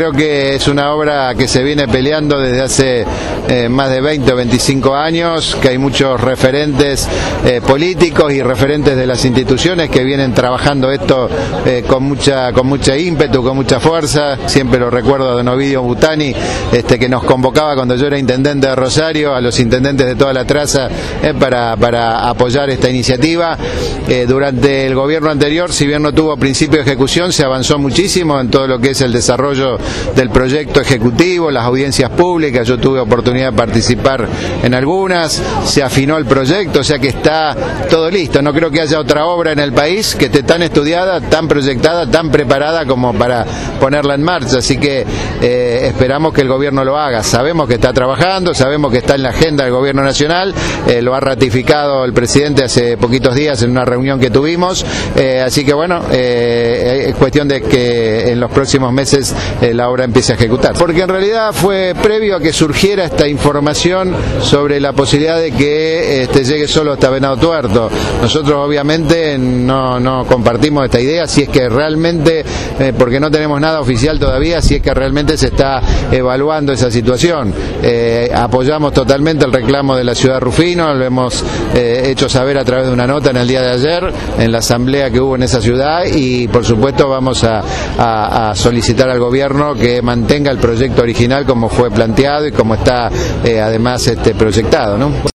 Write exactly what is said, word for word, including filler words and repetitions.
Creo que es una obra que se viene peleando desde hace eh, más de veinte o veinticinco años, que hay muchos referentes eh, políticos y referentes de las instituciones que vienen trabajando esto eh, con mucha con mucha ímpetu, con mucha fuerza. Siempre lo recuerdo a don Ovidio Butani, este, que nos convocaba cuando yo era intendente de Rosario, a los intendentes de toda la traza eh, para, para apoyar esta iniciativa. Eh, durante el gobierno anterior, si bien no tuvo principio de ejecución, se avanzó muchísimo en todo lo que es el desarrollo del proyecto ejecutivo, las audiencias públicas. Yo tuve oportunidad de participar en algunas, se afinó el proyecto, o sea que está todo listo. No creo que haya otra obra en el país que esté tan estudiada, tan proyectada, tan preparada como para ponerla en marcha, así que eh, esperamos que el gobierno lo haga. Sabemos que está trabajando, sabemos que está en la agenda del gobierno nacional, eh, lo ha ratificado el presidente hace poquitos días en una reunión que tuvimos, eh, así que bueno, eh, es cuestión de que en los próximos meses eh, la obra empiece a ejecutar, porque en realidad fue previo a que surgiera esta información sobre la posibilidad de que este, llegue solo hasta Venado Tuerto. Nosotros obviamente no, no compartimos esta idea, si es que realmente, eh, porque no tenemos nada oficial todavía, si es que realmente se está evaluando esa situación. Eh, apoyamos totalmente el reclamo de la ciudad de Rufino, lo hemos eh, hecho saber a través de una nota en el día de ayer, en la asamblea que hubo en esa ciudad, y por supuesto vamos a, a, a solicitar al gobierno que mantenga el proyecto original como fue planteado y como está eh, además este, proyectado, ¿no?